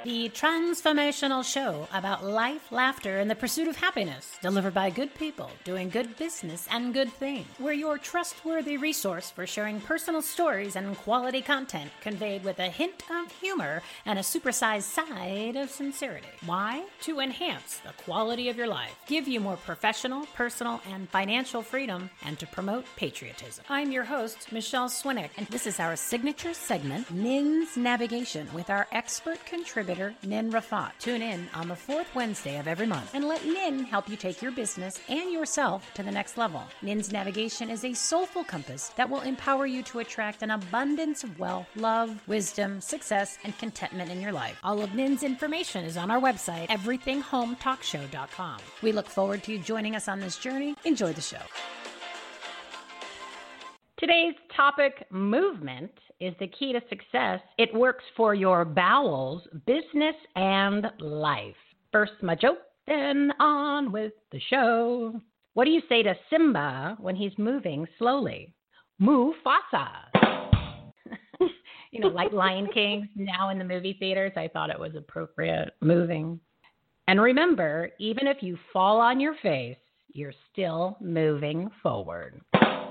the transformational show about life, laughter, and the pursuit of happiness, delivered by good people doing good business and good things. We're your trustworthy resource for sharing personal stories and quality content conveyed with a hint of humor and a supersized side of sincerity. Why? To enhance the quality of your life, give you more professional, personal, and financial freedom, and to promote patriotism. I'm your host, Michelle Swinnick, and this is our signature segment, Nin's Navigation, with our expert contributor, Nin Rafat. Tune in on the fourth Wednesday of every month and let Nin help you take your business and yourself to the next level. Nin's Navigation is a soulful compass that will empower you to attract an abundance of wealth, love, wisdom, success, and contentment in your life. All of Nin's information is on our website, everythinghometalkshow.com. We look forward to you joining us on this journey. Enjoy the show. Today's topic, movement, is the key to success. It works for your bowels, business, and life. First, my joke, then on with the show. What do you say to Simba when he's moving slowly? Mufasa. Like Lion King, now in the movie theaters, I thought it was appropriate. Moving. And remember, even if you fall on your face, you're still moving forward.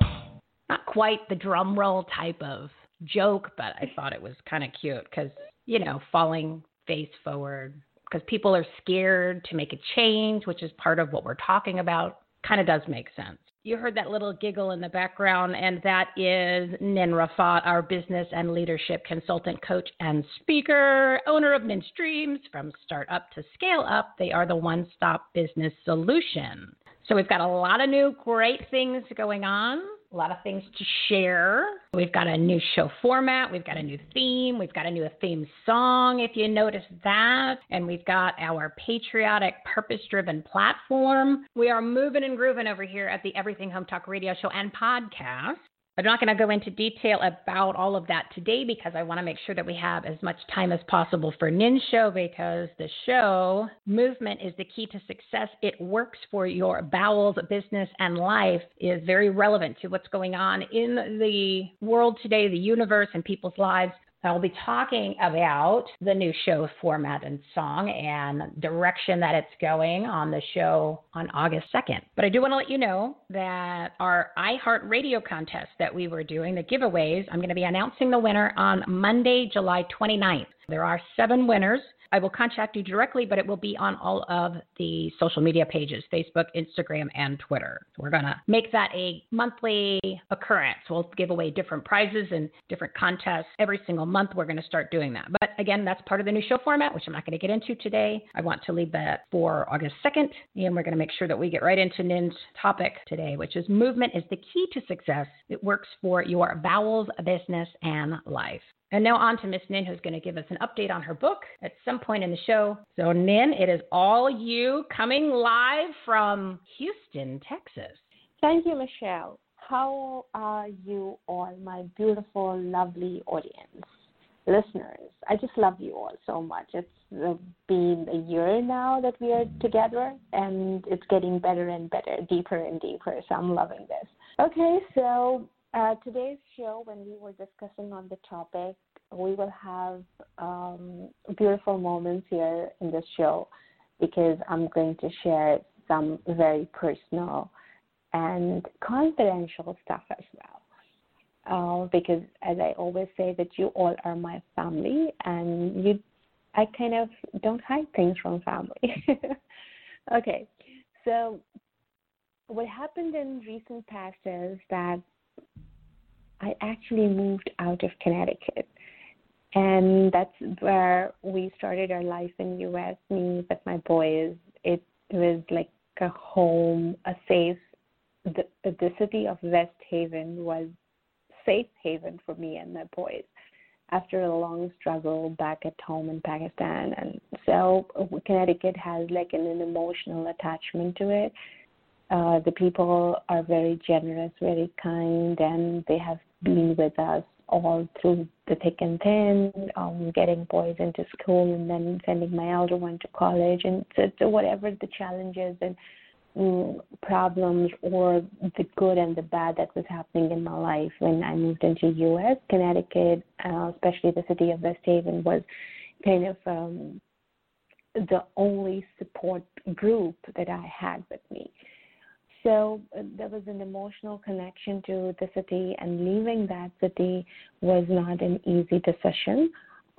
Not quite the drum roll type of joke, but I thought it was kind of cute because, falling face forward, because people are scared to make a change, which is part of what we're talking about, kind of does make sense. You heard that little giggle in the background, and that is Nin Rafat, our business and leadership consultant, coach, and speaker, owner of Nin's Dreams. From start up to scale up, they are the one-stop business solution. So we've got a lot of new great things going on, a lot of things to share. We've got a new show format. We've got a new theme. We've got a new theme song, if you notice that. And we've got our patriotic, purpose-driven platform. We are moving and grooving over here at the Everything Home Talk radio show and podcast. I'm not going to go into detail about all of that today because I want to make sure that we have as much time as possible for Nin's show, because the show, Movement is the Key to Success. It works for your bowels, business, and life, is very relevant to what's going on in the world today, the universe, and people's lives. I'll be talking about the new show format and song and direction that it's going on the show on August 2nd. But I do want to let you know that our iHeartRadio contest that we were doing, the giveaways, I'm going to be announcing the winner on Monday, July 29th. There are 7 winners. I will contact you directly, but it will be on all of the social media pages, Facebook, Instagram, and Twitter. So we're going to make that a monthly occurrence. We'll give away different prizes and different contests every single month. We're going to start doing that. But again, that's part of the new show format, which I'm not going to get into today. I want to leave that for August 2nd, and we're going to make sure that we get right into Nin's topic today, which is movement is the key to success. It works for your bowels, business, and life. And now on to Miss Nin, who's going to give us an update on her book at some point in the show. So Nin, it is all you, coming live from Houston, Texas. Thank you, Michelle. How are you all, my beautiful, lovely audience, listeners? I just love you all so much. It's been a year now that we are together, and it's getting better and better, deeper and deeper, so I'm loving this. Okay, so today's show, when we were discussing on the topic, we will have beautiful moments here in this show because I'm going to share some very personal and confidential stuff as well. Because as I always say, that you all are my family, and I kind of don't hide things from family. Okay, so what happened in recent past is that I actually moved out of Connecticut, and that's where we started our life in U.S., me with my boys. It was like a home, a safe, the city of West Haven was safe haven for me and my boys after a long struggle back at home in Pakistan. And so Connecticut has like an emotional attachment to it. The people are very generous, very kind, and they have been with us all through the thick and thin, getting boys into school and then sending my elder one to college. And so whatever the challenges and problems or the good and the bad that was happening in my life when I moved into U.S., Connecticut, especially the city of West Haven, was kind of the only support group that I had with me. So there was an emotional connection to the city, and leaving that city was not an easy decision.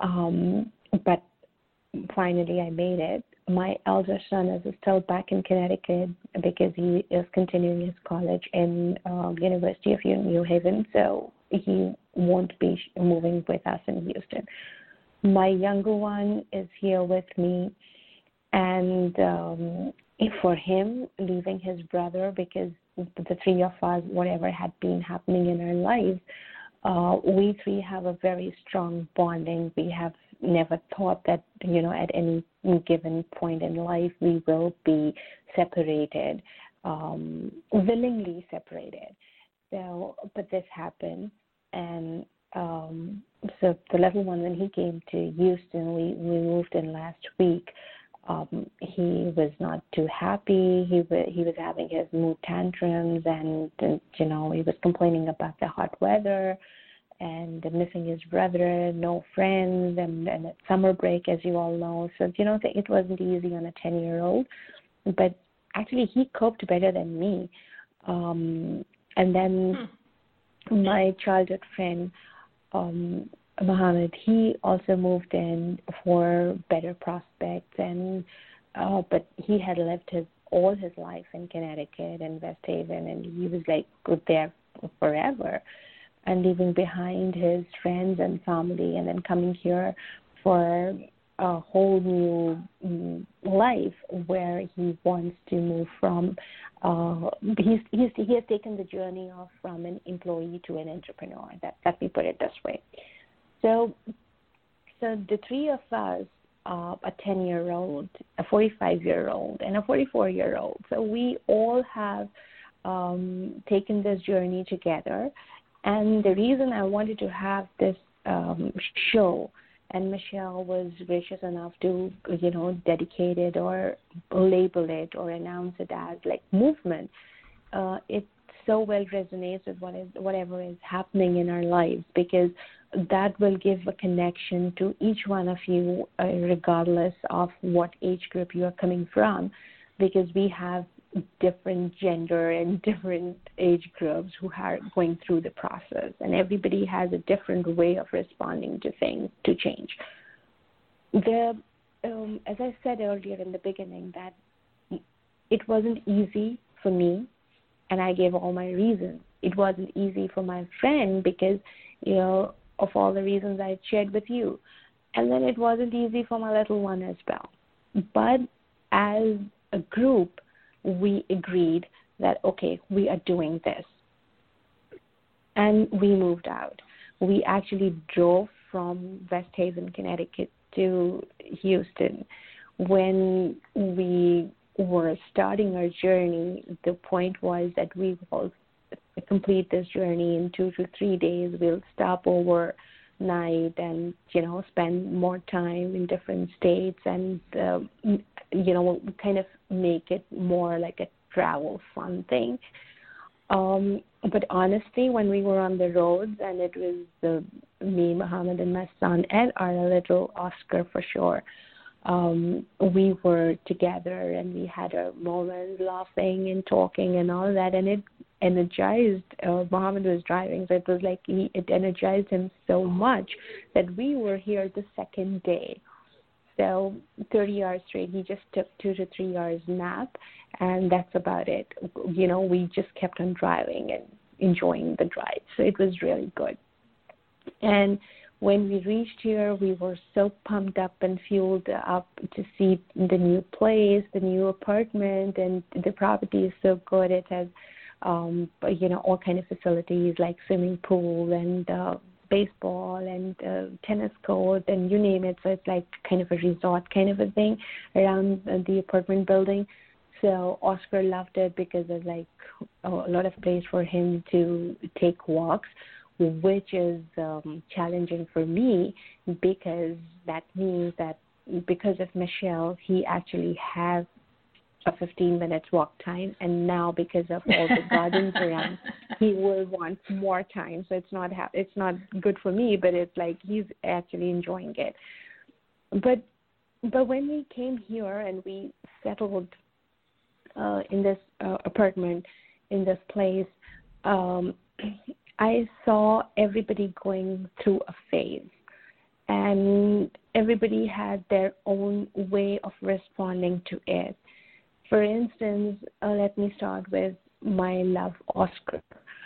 But finally, I made it. My elder son is still back in Connecticut because he is continuing his college in University of New Haven, so he won't be moving with us in Houston. My younger one is here with me, and for him, leaving his brother, because the three of us, whatever had been happening in our lives, we three have a very strong bonding. We have never thought that, at any given point in life we will be separated, willingly separated. So, but this happened, and so the little one, when he came to Houston, we moved in last week. He was not too happy. He was having his mood tantrums, and he was complaining about the hot weather and missing his brother, no friends, and at summer break, as you all know. So it wasn't easy on a 10-year-old, but actually he coped better than me. And then my childhood friend, Mohammed, he also moved in for better prospects, and but he had lived all his life in Connecticut and West Haven, and he was like good there forever, and leaving behind his friends and family, and then coming here for a whole new life where he wants to move from. He has taken the journey from an employee to an entrepreneur. Let me put it this way. So the three of us, a 10-year-old, a 45-year-old, and a 44-year-old, so we all have taken this journey together. And the reason I wanted to have this show, and Michelle was gracious enough to, dedicate it or label it or announce it as like movement, it so well resonates with whatever is happening in our lives, because that will give a connection to each one of you, regardless of what age group you are coming from, because we have different gender and different age groups who are going through the process, and everybody has a different way of responding to things, to change. As I said earlier in the beginning, that it wasn't easy for me, and I gave all my reasons. It wasn't easy for my friend because, of all the reasons I shared with you. And then it wasn't easy for my little one as well. But as a group, we agreed that, okay, we are doing this. And we moved out. We actually drove from West Haven, Connecticut to Houston. When we were starting our journey, the point was that we will complete this journey in 2 to 3 days. We'll stop overnight and, spend more time in different states and, kind of make it more like a travel fun thing. But honestly, when we were on the roads, and it was me, Mohammed, and my son, and our little Oscar for sure, we were together, and we had our moments laughing and talking and all that, and it energized. Mohammed was driving, so it was like it energized him so much that we were here the second day. So 30 hours straight, he just took 2 to 3 hours nap, and that's about it. We just kept on driving and enjoying the drive. So it was really good. And when we reached here, we were so pumped up and fueled up to see the new place, the new apartment, and the property is so good. It has, all kind of facilities like swimming pool and baseball and tennis court and you name it. So it's like kind of a resort kind of a thing around the apartment building. So Oscar loved it because there's like a lot of place for him to take walks, which is challenging for me because that means that because of Michelle, he actually has a 15 minutes walk time, and now because of all the gardens around, he will want more time. So it's not good for me, but it's like he's actually enjoying it. But but when we came here and we settled in this apartment, in this place, I saw everybody going through a phase, and everybody had their own way of responding to it. For instance, let me start with my love, Oscar.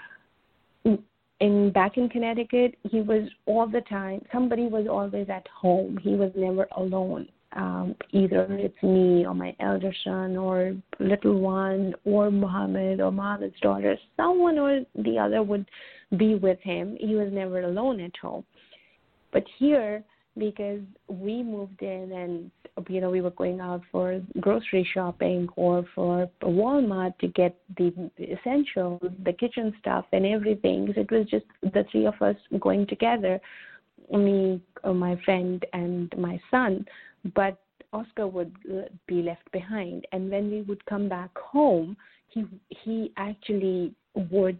Back in Connecticut, he was all the time, somebody was always at home. He was never alone. Either it's me or my elder son or little one or Muhammad or Muhammad's daughter. Someone or the other would be with him. He was never alone at home. But here, because we moved in and, we were going out for grocery shopping or for Walmart to get the essentials, the kitchen stuff and everything. So it was just the three of us going together, me, my friend, and my son. But Oscar would be left behind. And when we would come back home, he actually would,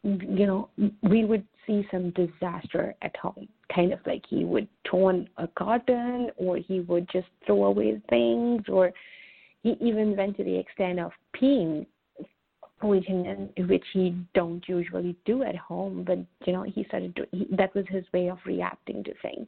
we would see some disaster at home. Kind of like he would torn a carton, or he would just throw away things, or he even went to the extent of peeing, which he don't usually do at home. But he started to. That was his way of reacting to things.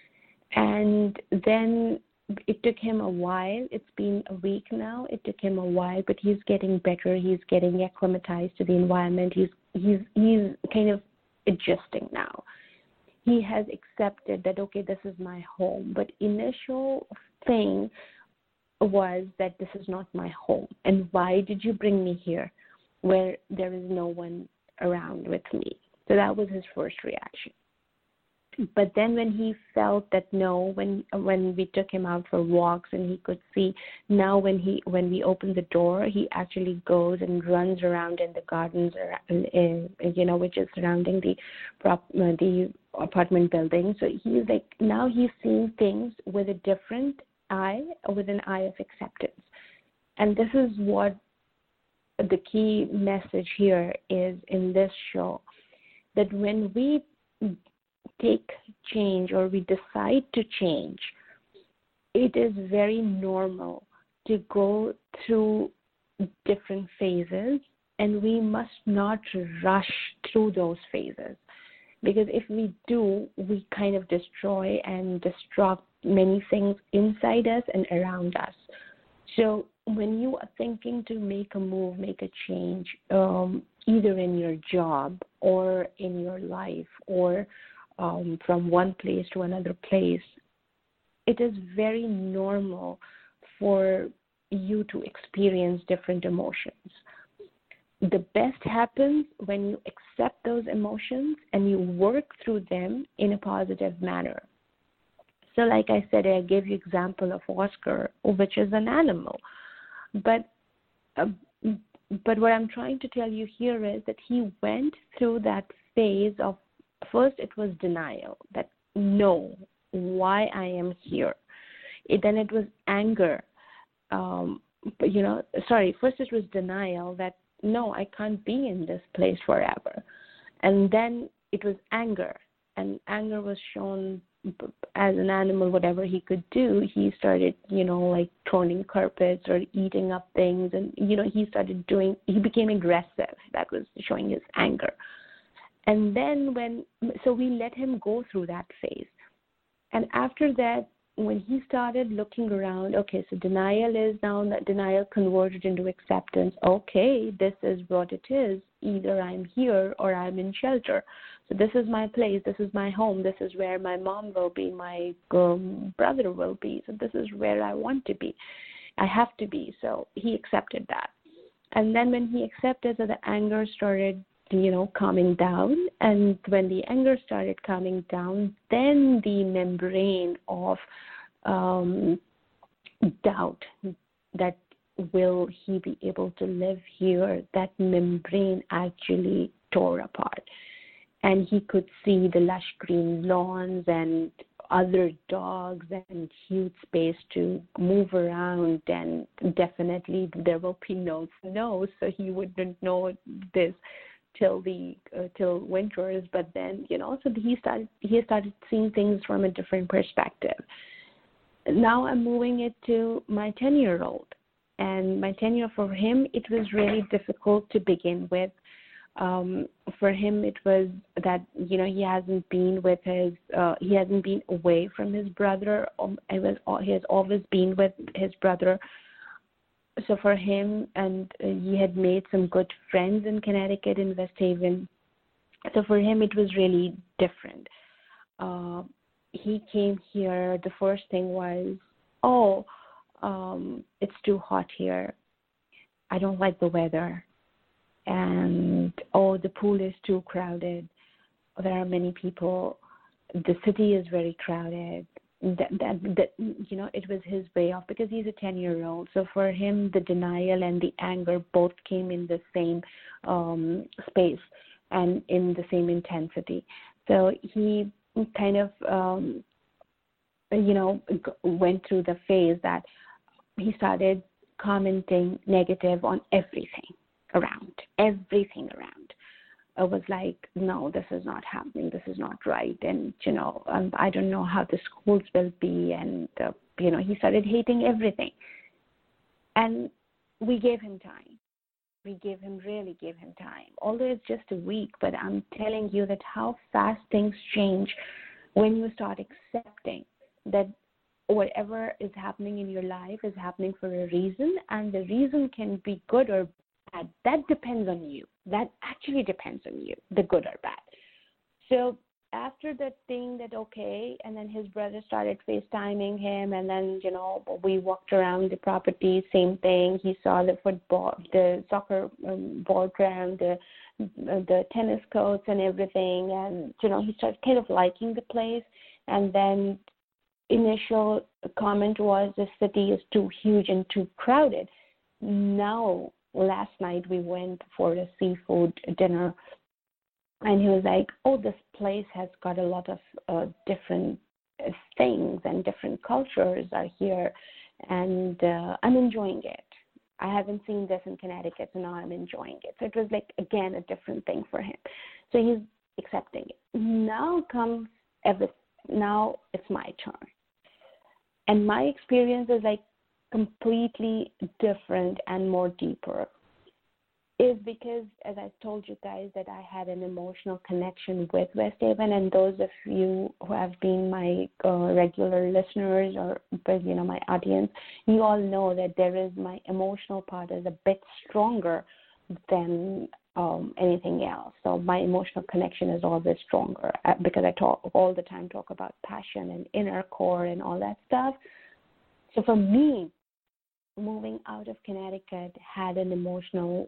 And then it took him a while. It's been a week now. It took him a while, but he's getting better. He's getting acclimatized to the environment. He's kind of adjusting now. He has accepted that, okay, this is my home. But initial thing was that this is not my home. And why did you bring me here where there is no one around with me? So that was his first reaction. But then when he felt that no, when we took him out for walks and he could see, now when we open the door, he actually goes and runs around in the gardens, which is surrounding the apartment building. So he's like, now he's seeing things with a different eye, with an eye of acceptance. And this is what the key message here is in this show, that when we take change or we decide to change, it is very normal to go through different phases, and we must not rush through those phases, because if we do, we kind of destroy and destruct many things inside us and around us. So when you are thinking to make a move, make a change, either in your job or in your life, or from one place to another place, it is very normal for you to experience different emotions. The best happens when you accept those emotions and you work through them in a positive manner. So like I said, I gave you example of Oscar, which is an animal. But what I'm trying to tell you here is that he went through that phase of, first it was denial, that no, why I am here. Then it was anger. First it was denial that no, I can't be in this place forever. And then it was anger. And anger was shown as an animal, whatever he could do. He started, like turning carpets or eating up things. And, he became aggressive. That was showing his anger. And then we let him go through that phase. And after that, when he started looking around, okay, so denial is now, denial converted into acceptance. Okay, this is what it is. Either I'm here or I'm in shelter. So this is my place. This is my home. This is where my mom will be, my brother will be. So this is where I want to be. I have to be. So he accepted that. And then when he accepted, so the anger started calming down. And when the anger started calming down, then the membrane of doubt, that will he be able to live here, that membrane actually tore apart. And he could see the lush green lawns and other dogs and huge space to move around, and definitely there will be no snow, so he wouldn't know this till winters. But then so he started seeing things from a different perspective. now I'm moving it to my 10-year-old. And my 10-year for him, it was really difficult to begin with. For him, it was that, he hasn't been he hasn't been away from his brother. He has always been with his brother. So for him, and he had made some good friends in Connecticut, in West Haven. So for him, it was really different. He came here, the first thing was, it's too hot here. I don't like the weather. And, the pool is too crowded. There are many people. The city is very crowded. It was his way of, because he's a 10-year-old. So for him, the denial and the anger both came in the same space and in the same intensity. So he kind of, went through the phase that he started commenting negative on everything around. It was like, no, this is not happening. This is not right. And, I don't know how the schools will be. And, he started hating everything. And we gave him time. Really gave him time. Although it's just a week, but I'm telling you that how fast things change when you start accepting that whatever is happening in your life is happening for a reason, and the reason can be good or bad. That depends on you. That actually depends on you, the good or bad. So after that thing that, okay, and then his brother started FaceTiming him, and then, we walked around the property, same thing. He saw the soccer ball ground, the tennis courts and everything, and, he started kind of liking the place. And then initial comment was the city is too huge and too crowded. Now, last night we went for a seafood dinner, and he was like, this place has got a lot of different things, and different cultures are here, and I'm enjoying it. I haven't seen this in Connecticut, so now I'm enjoying it. So it was like, again, a different thing for him. So he's accepting it. Now it's my turn. And my experience is like completely different and more deeper. Is because, as I told you guys, that I had an emotional connection with West Haven, and those of you who have been my regular listeners or my audience, you all know that my emotional part is a bit stronger than anything else. So my emotional connection is always stronger because I talk about passion and inner core and all that stuff. So for me, moving out of Connecticut had an emotional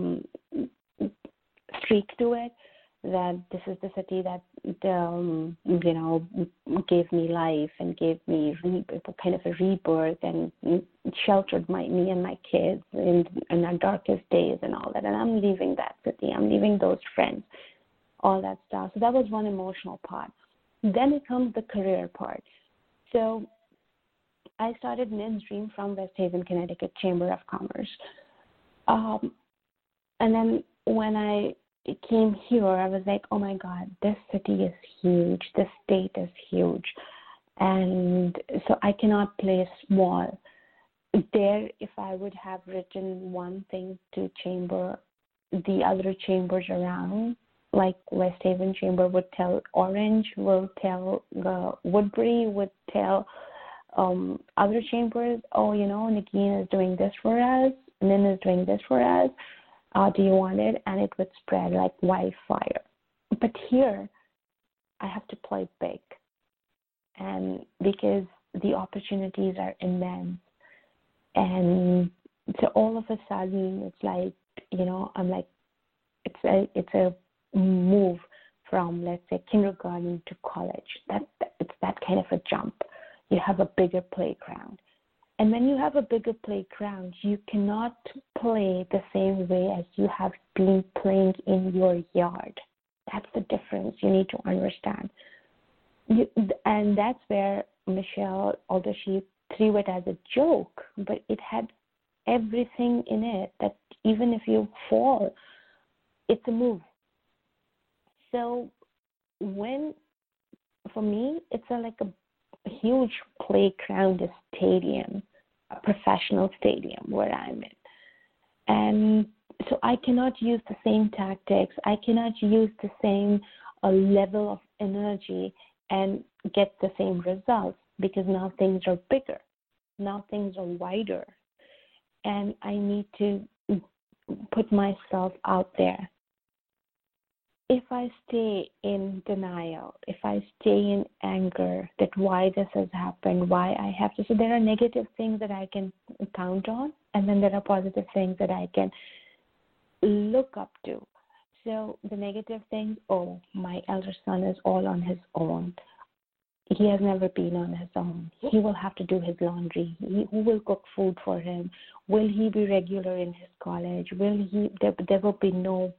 streak to it, that this is the city that, gave me life and gave me kind of a rebirth and sheltered me and my kids in our darkest days and all that. And I'm leaving that city. I'm leaving those friends, all that stuff. So that was one emotional part. Then it comes the career part. So I started Men's Dream from West Haven, Connecticut Chamber of Commerce. And then when I came here, I was like, oh my God, this city is huge. This state is huge. And so I cannot play small. There, if I would have written one thing to chamber, the other chambers around, like West Haven Chamber would tell Orange, will tell Woodbury, would tell other chambers, Nagin is doing this for us, Nin is doing this for us, do you want it? And it would spread like wildfire. But here, I have to play big, and because the opportunities are immense. And so all of a sudden, it's like, I'm like, it's a move from, let's say, kindergarten to college. It's that kind of a jump. You have a bigger playground. And when you have a bigger playground, you cannot play the same way as you have been playing in your yard. That's the difference you need to understand. And that's where Michelle, although she threw it as a joke, but it had everything in it that even if you fall, it's a move. So for me, it's like a huge playground, a stadium, a professional stadium where I'm in. And so I cannot use the same tactics. I cannot use the same level of energy and get the same results because now things are bigger. Now things are wider. And I need to put myself out there. If I stay in denial, if I stay in anger that why this has happened, why I have to, so there are negative things that I can count on, and then there are positive things that I can look up to. So the negative things, oh, my elder son is all on his own. He has never been on his own. He will have to do his laundry. Who will cook food for him? Will he be regular in his college? There will be no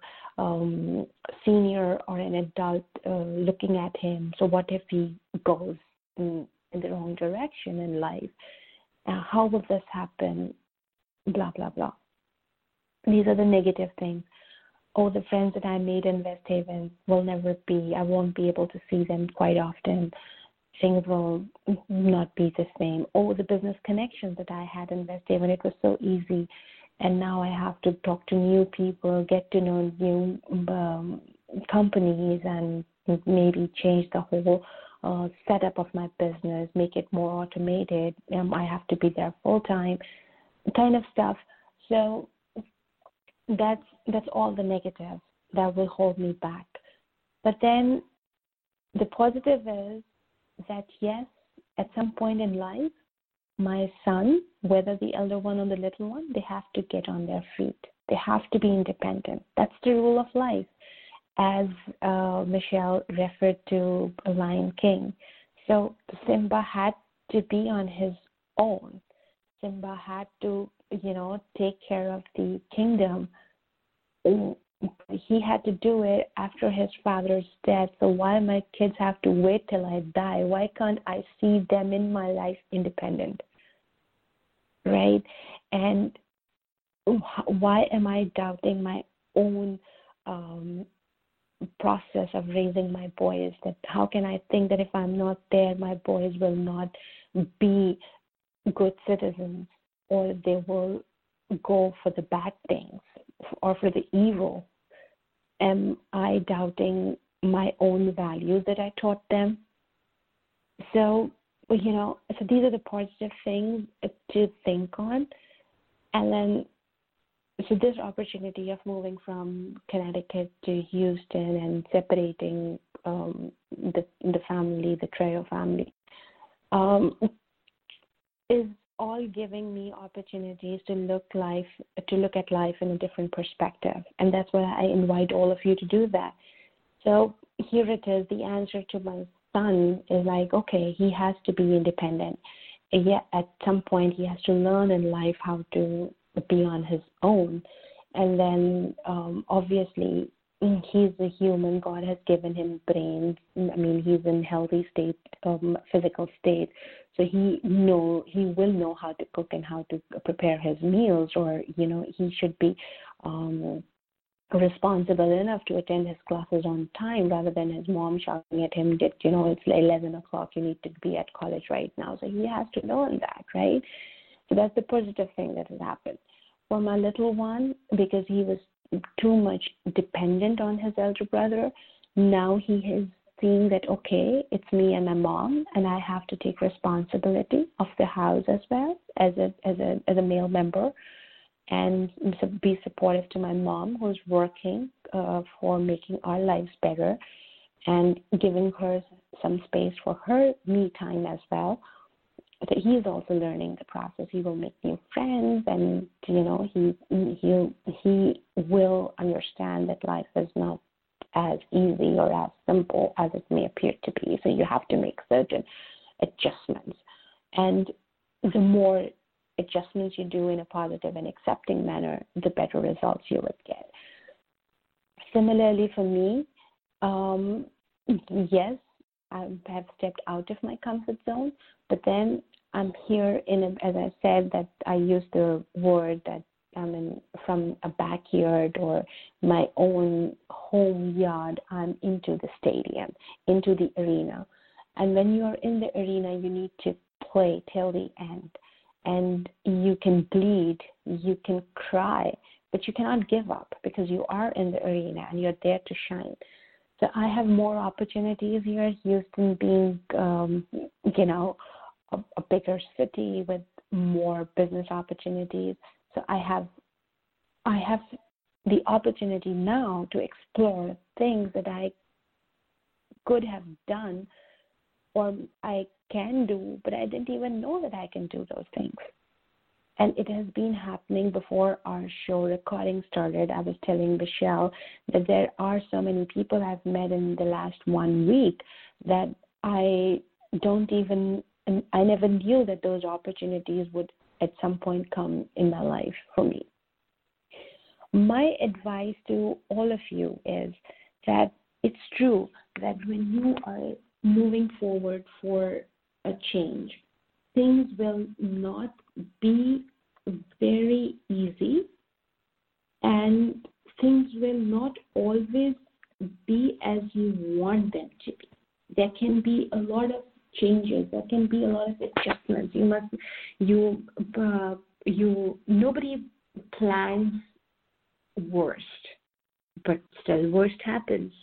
senior or an adult looking at him. So what if he goes in the wrong direction in life? How will this happen? Blah, blah, blah. These are the negative things. Oh, the friends that I made in West Haven will never be, I won't be able to see them quite often. Things will not be the same. Oh, the business connections that I had in West Haven, it was so easy. And now I have to talk to new people, get to know new companies, and maybe change the whole setup of my business, make it more automated. I have to be there full time, kind of stuff. So that's all the negative that will hold me back. But then the positive is that, yes, at some point in life, my son, whether the elder one or the little one, they have to get on their feet. They have to be independent. That's the rule of life, as Michelle referred to Lion King. So Simba had to be on his own. Simba had to, take care of the kingdom. He had to do it after his father's death. So why my kids have to wait till I die? Why can't I see them in my life independent? Right? And why am I doubting my own process of raising my boys? That how can I think that if I'm not there, my boys will not be good citizens, or they will go for the bad things or for the evil? Am I doubting my own values that I taught them? So, so these are the positive things to think on. And then, so this opportunity of moving from Connecticut to Houston and separating the family, the Trejo family, is all giving me opportunities to look at life in a different perspective. And that's why I invite all of you to do that. So here it is. The answer to my son is like, okay, he has to be independent. Yet at some point he has to learn in life how to be on his own. And then obviously he's a human. God has given him brains. I mean, he's in healthy state, physical state. So he will know how to cook and how to prepare his meals, or, he should be responsible enough to attend his classes on time rather than his mom shouting at him that, it's 11 o'clock, you need to be at college right now. So he has to learn that, right? So that's the positive thing that has happened. For my little one, because he was too much dependent on his elder brother, now he is seeing that, okay, it's me and my mom, and I have to take responsibility of the house as well as a male member, and be supportive to my mom, who's working for making our lives better, and giving her some space for her me time as well. But he is also learning the process. He will make new friends, and he will understand that life is not as easy or as simple as it may appear to be. So you have to make certain adjustments. And the more adjustments you do in a positive and accepting manner, the better results you would get. Similarly for me, yes, I have stepped out of my comfort zone, but then I'm here as I said, that I use the word that I'm in, from a backyard or my own home yard, I'm into the stadium, into the arena. And when you are in the arena, you need to play till the end. And you can bleed, you can cry, but you cannot give up because you are in the arena and you're there to shine. So I have more opportunities here. Houston being, a bigger city with more business opportunities. So I have the opportunity now to explore things that I could have done or I can do, but I didn't even know that I can do those things. And it has been happening before our show recording started. I was telling Michelle that there are so many people I've met in the last 1 week that I never knew that those opportunities would at some point come in my life for me. My advice to all of you is that it's true that when you are moving forward for a change, things will not be very easy and things will not always be as you want them to be. There can be a lot of changes. There can be a lot of adjustments. Nobody plans worst, but still worst happens.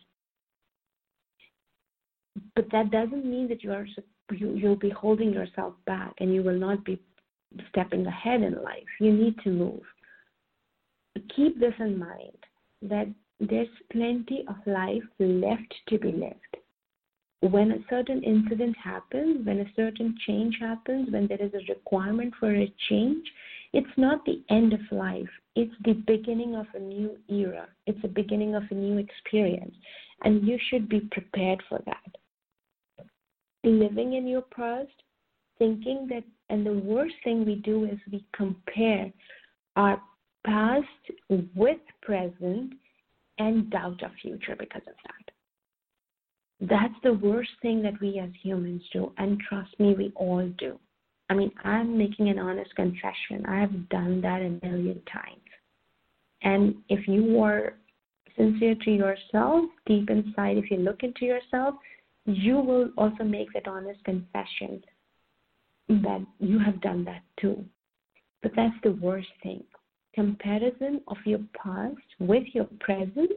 But that doesn't mean that you'll be holding yourself back and you will not be stepping ahead in life. You need to move. Keep this in mind, that there's plenty of life left to be lived. When a certain incident happens, when a certain change happens, when there is a requirement for a change, it's not the end of life. It's the beginning of a new era. It's the beginning of a new experience. And you should be prepared for that. Living in your past, thinking that, and the worst thing we do is we compare our past with present and doubt our future because of that. That's the worst thing that we as humans do, and trust me, we all do. I mean, I'm making an honest confession. I have done that a million times. And if you are sincere to yourself, deep inside, if you look into yourself, you will also make that honest confession that you have done that too. But that's the worst thing. Comparison of your past with your present,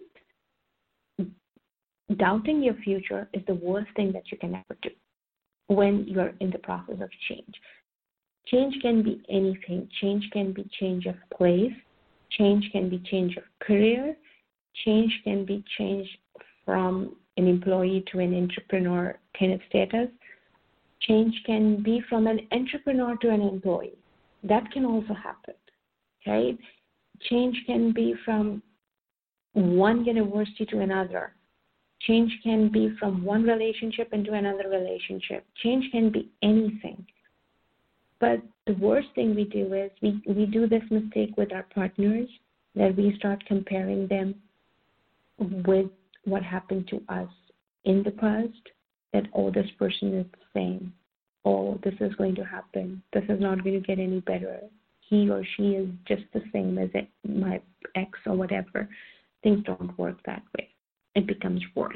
doubting your future is the worst thing that you can ever do when you're in the process of change. Change can be anything. Change can be change of place. Change can be change of career. Change can be change from an employee to an entrepreneur kind of status. Change can be from an entrepreneur to an employee. That can also happen, right? Change can be from one university to another. Change can be from one relationship into another relationship. Change can be anything. But the worst thing we do is we do this mistake with our partners, that we start comparing them with what happened to us in the past, that, oh, this person is the same. Oh, this is going to happen. This is not going to get any better. He or she is just the same as my ex or whatever. Things don't work that way. It becomes worse.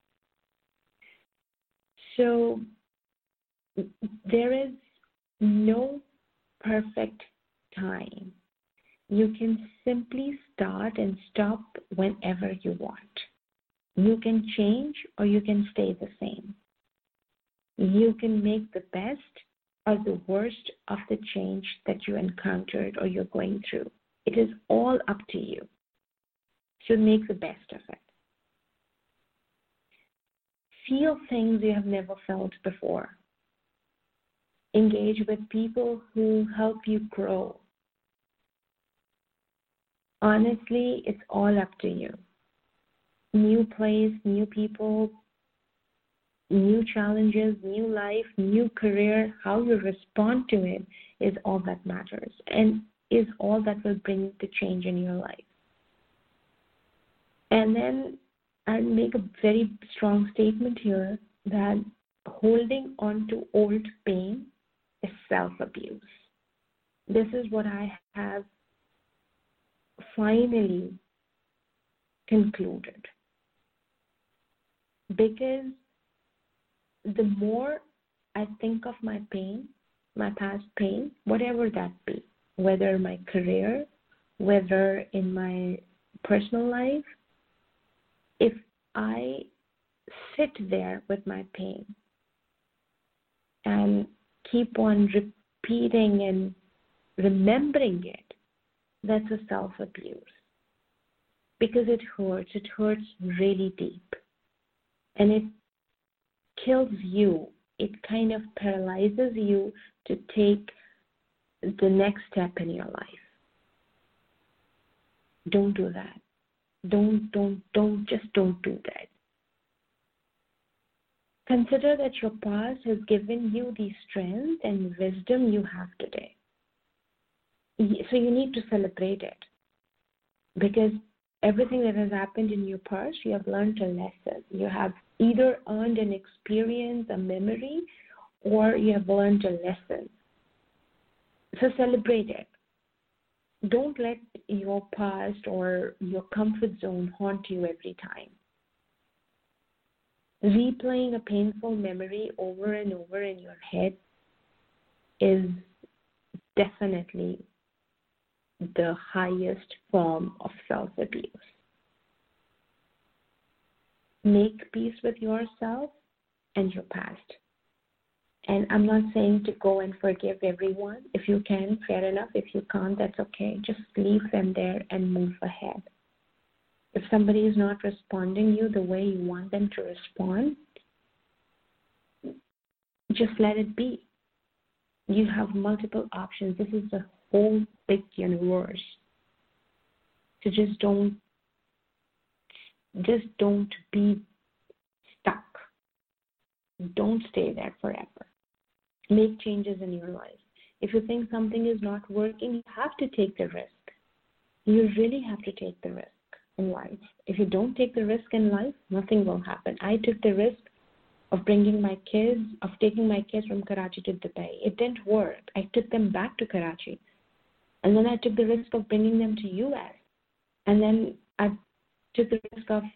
So there is no perfect time. You can simply start and stop whenever you want. You can change or you can stay the same. You can make the best or the worst of the change that you encountered or you're going through. It is all up to you. So make the best of it. Feel things you have never felt before. Engage with people who help you grow. Honestly, it's all up to you. New place, new people, new challenges, new life, new career, how you respond to it is all that matters and is all that will bring the change in your life. And then I'll make a very strong statement here that holding on to old pain is self-abuse. This is what I have finally concluded. Because the more I think of my pain, my past pain, whatever that be, whether my career, whether in my personal life, if I sit there with my pain and keep on repeating and remembering it, that's a self-abuse. Because it hurts really deep. And it kills you. It kind of paralyzes you to take the next step in your life. Don't do that. Don't do that. Consider that your past has given you the strength and wisdom you have today. So you need to celebrate it. Because everything that has happened in your past, you have learned a lesson. You have either earned an experience, a memory, or you have learned a lesson. So celebrate it. Don't let your past or your comfort zone haunt you every time. Replaying a painful memory over and over in your head is definitely the highest form of self-abuse. Make peace with yourself and your past. And I'm not saying to go and forgive everyone. If you can, fair enough. If you can't, that's okay. Just leave them there and move ahead. If somebody is not responding you the way you want them to respond, just let it be. You have multiple options. This is a whole big universe. So just don't be stuck. Don't stay there forever. Make changes in your life. If you think something is not working, you have to take the risk. You really have to take the risk in life. If you don't take the risk in life, nothing will happen. I took the risk of taking my kids from Karachi to Dubai. It didn't work. I took them back to Karachi. And then I took the risk of bringing them to US. And then I took the risk of,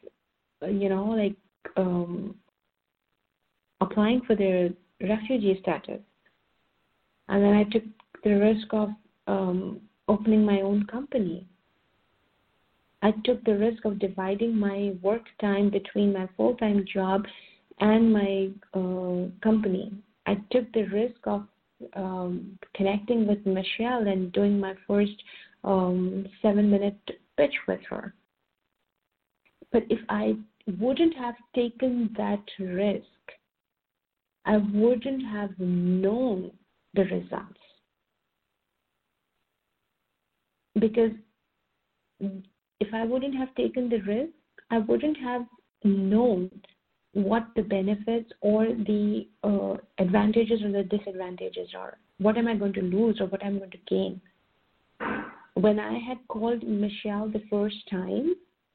applying for their refugee status. And then I took the risk of opening my own company. I took the risk of dividing my work time between my full-time job and my company. I took the risk of connecting with Michelle and doing my first 7-minute pitch with her. But if I wouldn't have taken that risk, I wouldn't have known the results. Because if I wouldn't have taken the risk, I wouldn't have known what the benefits or the advantages or the disadvantages are. What am I going to lose or what I'm going to gain? When I had called Michelle the first time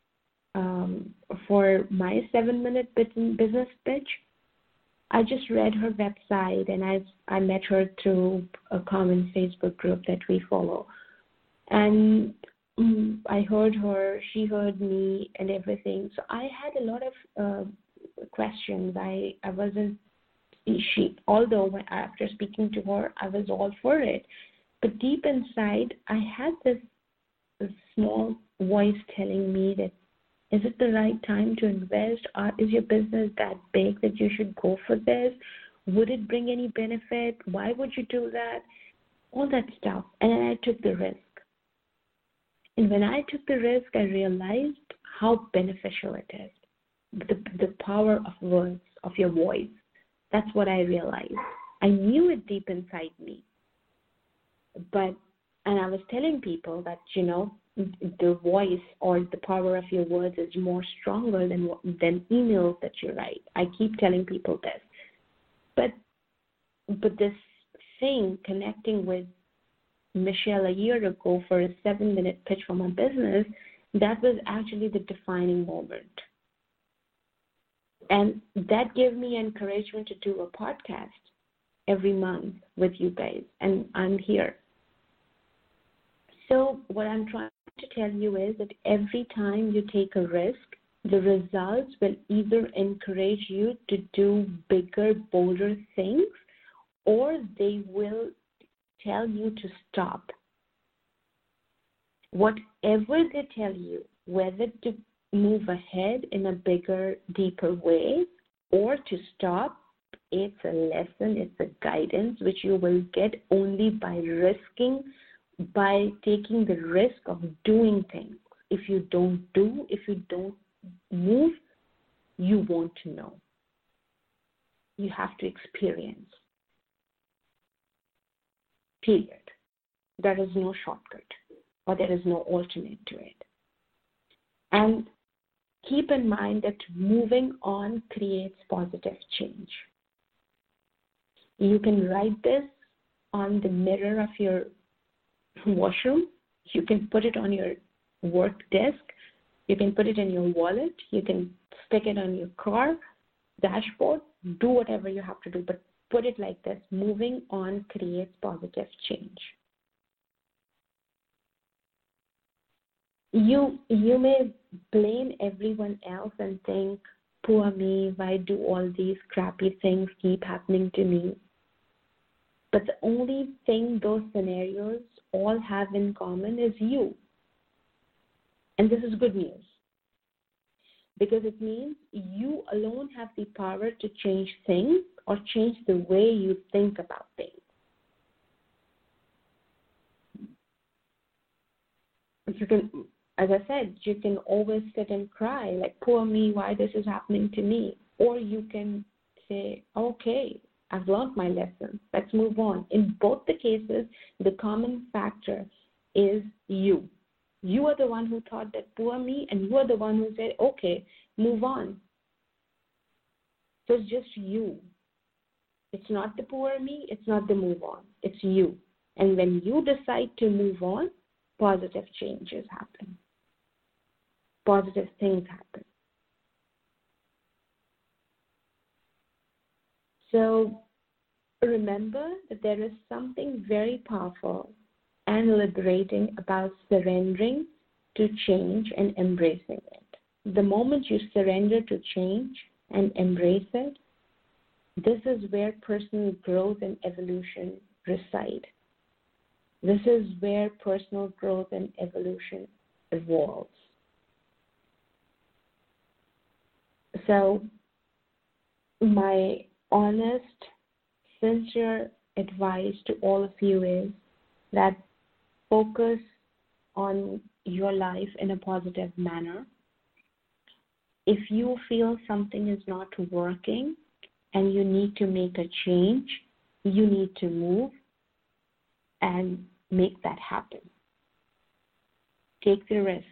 for my 7-minute business pitch, I just read her website and I met her through a common Facebook group that we follow. And I heard her, she heard me and everything. So I had a lot of questions. Although after speaking to her, I was all for it. But deep inside, I had this small voice telling me that, is it the right time to invest? Or is your business that big that you should go for this? Would it bring any benefit? Why would you do that? All that stuff. And then I took the risk. And when I took the risk, I realized how beneficial it is. The power of words, of your voice. That's what I realized. I knew it deep inside me. And I was telling people that, the voice or the power of your words is more stronger than emails that you write. I keep telling people this. But this thing, connecting with Michelle a year ago for a 7-minute pitch for my business, that was actually the defining moment. And that gave me encouragement to do a podcast every month with you guys. And I'm here. So what I'm trying to tell you is that every time you take a risk, the results will either encourage you to do bigger, bolder things, or they will tell you to stop. Whatever they tell you, whether to move ahead in a bigger, deeper way or to stop, it's a lesson, it's a guidance which you will get only by taking the risk of doing things. If you don't move, you won't know. You have to experience. Period. There is no shortcut, or there is no alternate to it. And keep in mind that moving on creates positive change. You can write this on the mirror of your washroom. You can put it on your work desk. You can put it in your wallet. You can stick it on your car dashboard. Do whatever you have to do, but put it like this: moving on creates positive change. You may blame everyone else and think, poor me, why do all these crappy things keep happening to me? But the only thing those scenarios all have in common is you. And this is good news, because it means you alone have the power to change things or change the way you think about things. You can, as I said, you can always sit and cry, like, poor me, why this is happening to me? Or you can say, okay, I've learned my lesson. Let's move on. In both the cases, the common factor is you. You are the one who thought that poor me, and you are the one who said, okay, move on. So it's just you. It's not the poor me, it's not the move on. It's you. And when you decide to move on, positive changes happen. Positive things happen. So remember that there is something very powerful and liberating about surrendering to change and embracing it. The moment you surrender to change and embrace it, this is where personal growth and evolution reside. This is where personal growth and evolution evolves. So my honest, sincere advice to all of you is that focus on your life in a positive manner. If you feel something is not working and you need to make a change, you need to move and make that happen. Take the risk.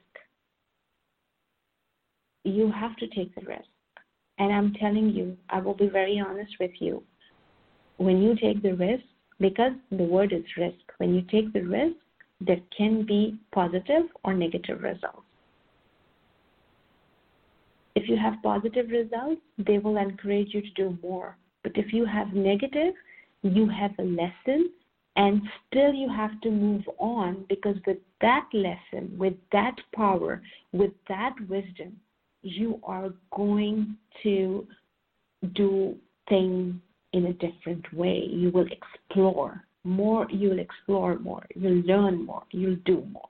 You have to take the risk. And I'm telling you, I will be very honest with you. When you take the risk, because the word is risk, when you take the risk, there can be positive or negative results. If you have positive results, they will encourage you to do more. But if you have negative, you have a lesson, and still you have to move on, because with that lesson, with that power, with that wisdom, you are going to do things in a different way. You will explore more, you'll learn more, you'll do more.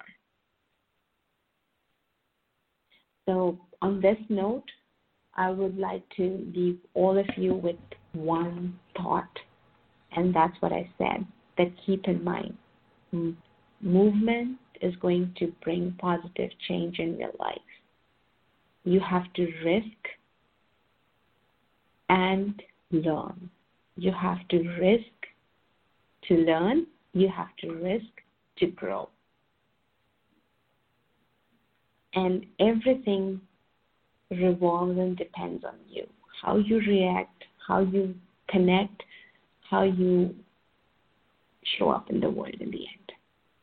So on this note, I would like to leave all of you with one thought, and that's what I said, that keep in mind, movement is going to bring positive change in your life. You have to risk and learn. You have to risk to learn. You have to risk to grow. And everything revolves and depends on you. How you react, how you connect, how you show up in the world in the end.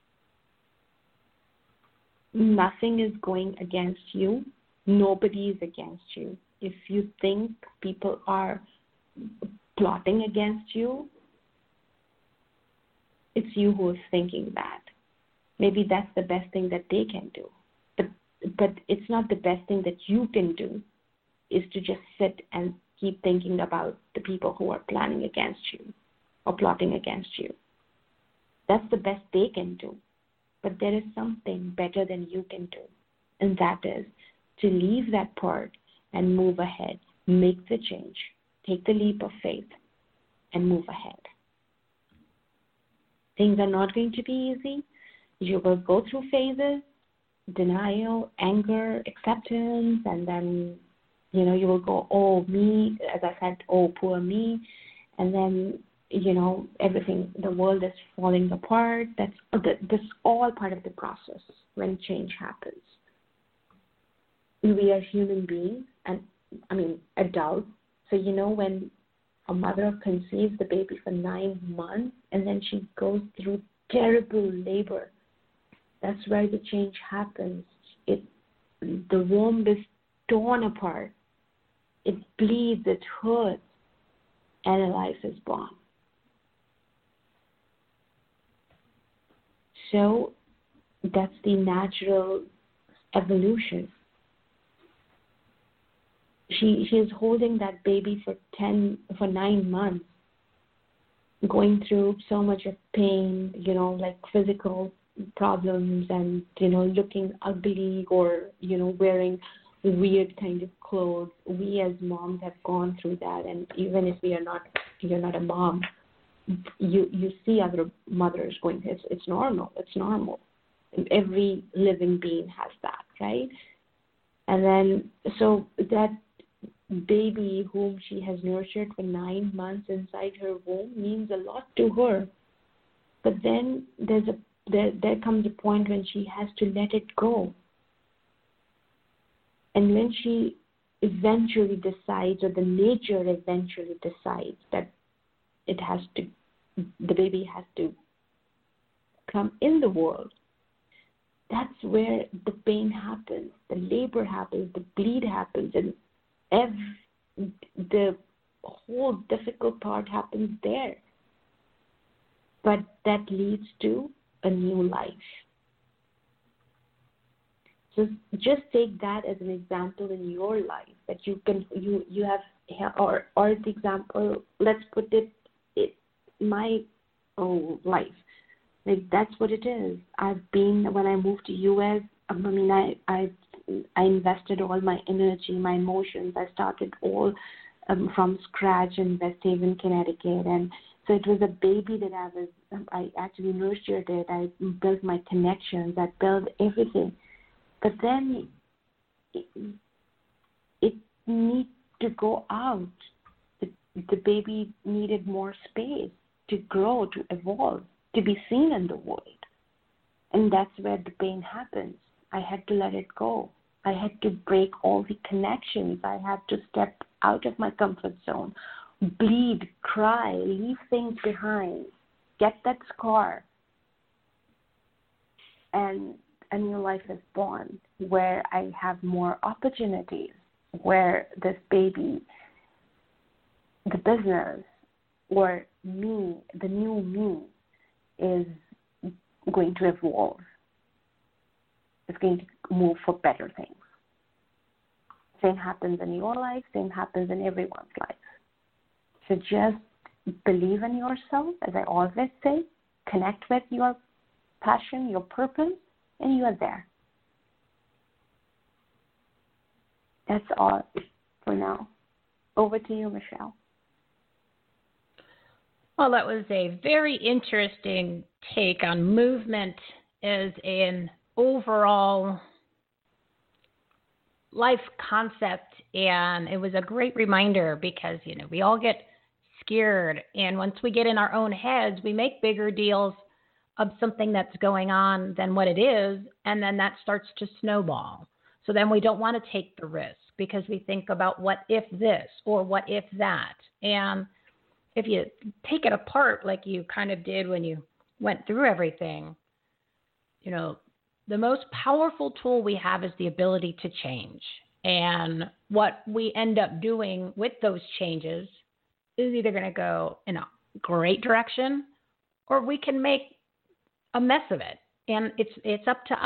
Nothing is going against you. Nobody is against you. If you think people are plotting against you, it's you who is thinking that. Maybe that's the best thing that they can do. But but it's not the best thing that you can do is to just sit and keep thinking about the people who are planning against you or plotting against you. That's the best they can do. But there is something better than you can do, and that is to leave that part and move ahead, make the change, take the leap of faith, and move ahead. Things are not going to be easy. You will go through phases, denial, anger, acceptance, and then, you will go, oh, me, as I said, oh, poor me, and then, everything, the world is falling apart. That's all part of the process when change happens. We are human beings, and adults. So, when a mother conceives the baby for 9 months and then she goes through terrible labor, that's where the change happens. The womb is torn apart. It bleeds, it hurts, and a life is born. So that's the natural evolution. She is holding that baby for 9 months, going through so much of pain, like physical problems and, looking ugly or, wearing weird kind of clothes. We as moms have gone through that, and even if you're not a mom, you see other mothers going, it's normal. It's normal. Every living being has that, right? And then, so that baby whom she has nurtured for 9 months inside her womb means a lot to her. But then there comes a point when she has to let it go. And when she eventually decides, or the nature eventually decides that the baby has to come in the world, that's where the pain happens, the labor happens, the bleed happens, and the whole difficult part happens there. But that leads to a new life. So just take that as an example in your life, that you have, or the example, let's put it my own life. Like, that's what it is. When I moved to US, I invested all my energy, my emotions. I started all from scratch in West Haven, Connecticut, and so it was a baby that I actually nurtured it. I built my connections. I built everything. But then it needed to go out. The baby needed more space to grow, to evolve, to be seen in the world. And that's where the pain happens. I had to let it go. I had to break all the connections. I had to step out of my comfort zone, bleed, cry, leave things behind, get that scar. And a new life is born where I have more opportunities, where this baby, the business, or me, the new me, is going to evolve. It's going to move for better things. Same happens in your life, same happens in everyone's life. So just believe in yourself, as I always say, connect with your passion, your purpose, and you are there. That's all for now. Over to you, Michelle. Well, that was a very interesting take on movement as an overall life concept, and it was a great reminder because, we all get scared, and once we get in our own heads, we make bigger deals of something that's going on than what it is, and then that starts to snowball. So then we don't want to take the risk because we think about what if this or what if that. And if you take it apart like you kind of did when you went through everything, the most powerful tool we have is the ability to change. And what we end up doing with those changes is either going to go in a great direction or we can make a mess of it. And it's up to us.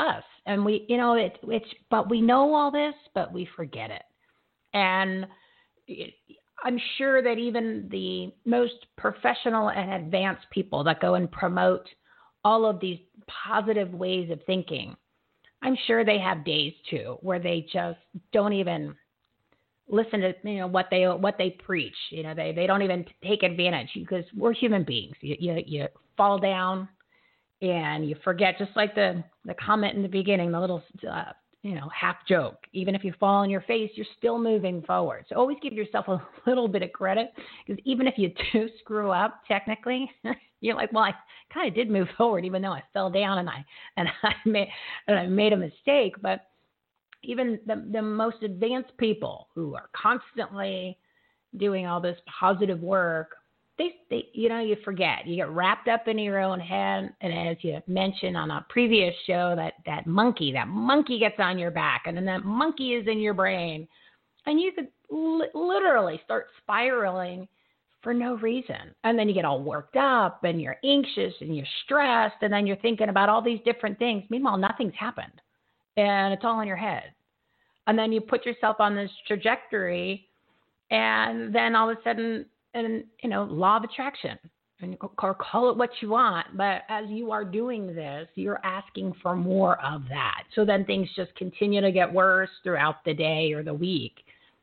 And we, but we know all this, but we forget it. And I'm sure that even the most professional and advanced people that go and promote all of these positive ways of thinking, I'm sure they have days too where they just don't even listen to what they preach. They don't even take advantage, because we're human beings. You fall down and you forget, just like the comment in the beginning, the little half joke. Even if you fall on your face, you're still moving forward. So always give yourself a little bit of credit, because even if you do screw up, technically, you're like, well, I kind of did move forward, even though I fell down and I made a mistake. But even the most advanced people who are constantly doing all this positive work, they you forget. You get wrapped up in your own head, and as you mentioned on a previous show, that monkey gets on your back, and then that monkey is in your brain, and you could literally start spiraling for no reason. And then you get all worked up, and you're anxious, and you're stressed, and then you're thinking about all these different things. Meanwhile, nothing's happened, and it's all in your head. And then you put yourself on this trajectory, and then all of a sudden, and law of attraction, or call it what you want, but as you are doing this, you're asking for more of that. So then things just continue to get worse throughout the day or the week,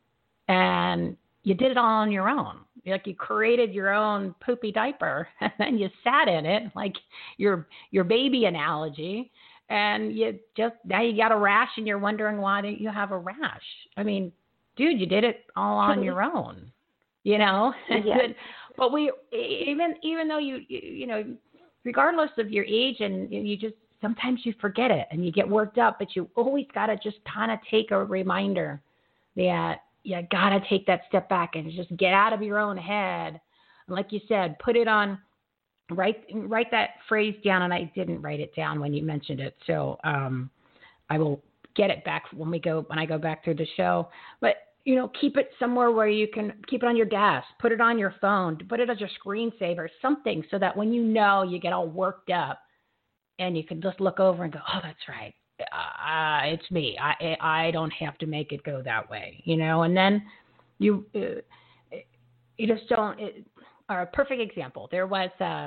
and you did it all on your own. Like, you created your own poopy diaper, and then you sat in it, like your baby analogy, and now you got a rash, and you're wondering why you have a rash. I mean, dude, you did it all on your own. Yes. But we, even though you regardless of your age, and you just, sometimes you forget it and you get worked up, but you always got to just kind of take a reminder that you got to take that step back and just get out of your own head. And like you said, put it on, write that phrase down. And I didn't write it down when you mentioned it. So, I will get it back when I go back through the show, but keep it somewhere where you can keep it on your desk, put it on your phone, put it as your screensaver, something, so that when you get all worked up, and you can just look over and go, oh, that's right. It's me. I don't have to make it go that way, and then you just don't. A perfect example. There was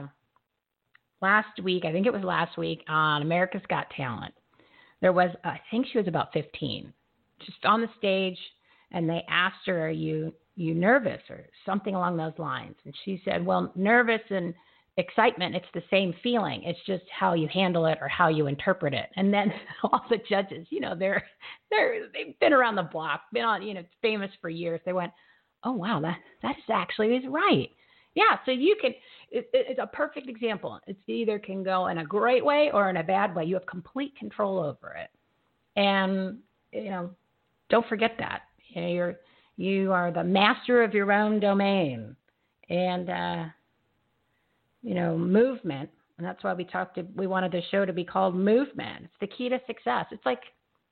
last week, I think it was last week, on America's Got Talent. There was, I think she was about 15, just on the stage. And they asked her, are you nervous, or something along those lines? And she said, well, nervous and excitement, it's the same feeling. It's just how you handle it or how you interpret it. And then all the judges, they've been around the block, been on, famous for years. They went, oh, wow, that is actually is right. Yeah, so you can, it's a perfect example. It's either can go in a great way or in a bad way. You have complete control over it. And, don't forget that. You are the master of your own domain, and movement. And that's why we wanted the show to be called Movement. It's the key to success. It's like,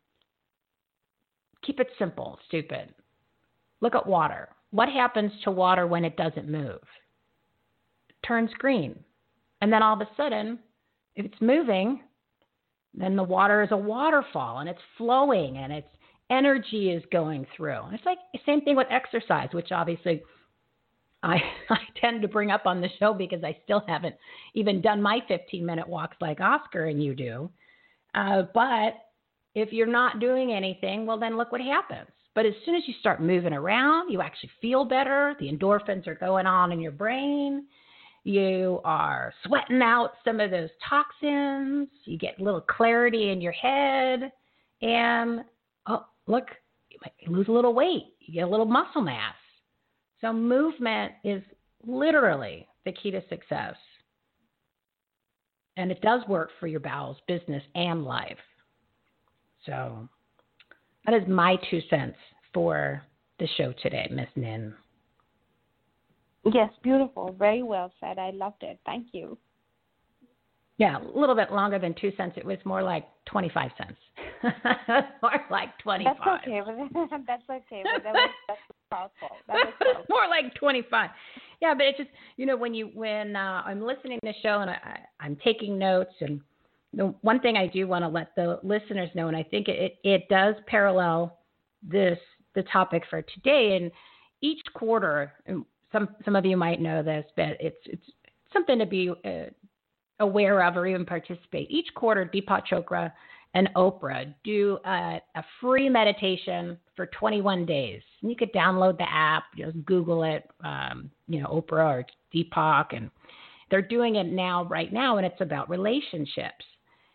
keep it simple, stupid. Look at water. What happens to water when it doesn't move? It turns green. And then all of a sudden, if it's moving, then the water is a waterfall, and it's flowing, and its energy is going through. And it's like the same thing with exercise, which obviously I tend to bring up on the show, because I still haven't even done my 15-minute walks like Oscar and you do. But if you're not doing anything, well, then look what happens. But as soon as you start moving around, you actually feel better. The endorphins are going on in your brain. You are sweating out some of those toxins. You get a little clarity in your head. And, oh, look, you might lose a little weight. You get a little muscle mass. So movement is literally the key to success. And it does work for your bowels, business, and life. So that is my 2 cents for the show today, Miss Nin. Yes, beautiful. Very well said. I loved it. Thank you. Yeah, a little bit longer than 2 cents. It was more like 25 cents. More like 25. That's okay. That's okay. But that's powerful. That was powerful. More like 25. Yeah, but it's just, when I'm listening to the show and I'm taking notes, and The one thing I do want to let the listeners know, and I think it does parallel the topic for today, and each quarter, and some of you might know this, but it's something to be aware of or even participate. Each quarter, Deepak Chopra and Oprah do a free meditation for 21 days. And you could download the app, just Google it, Oprah or Deepak, and they're doing it right now, and it's about relationships.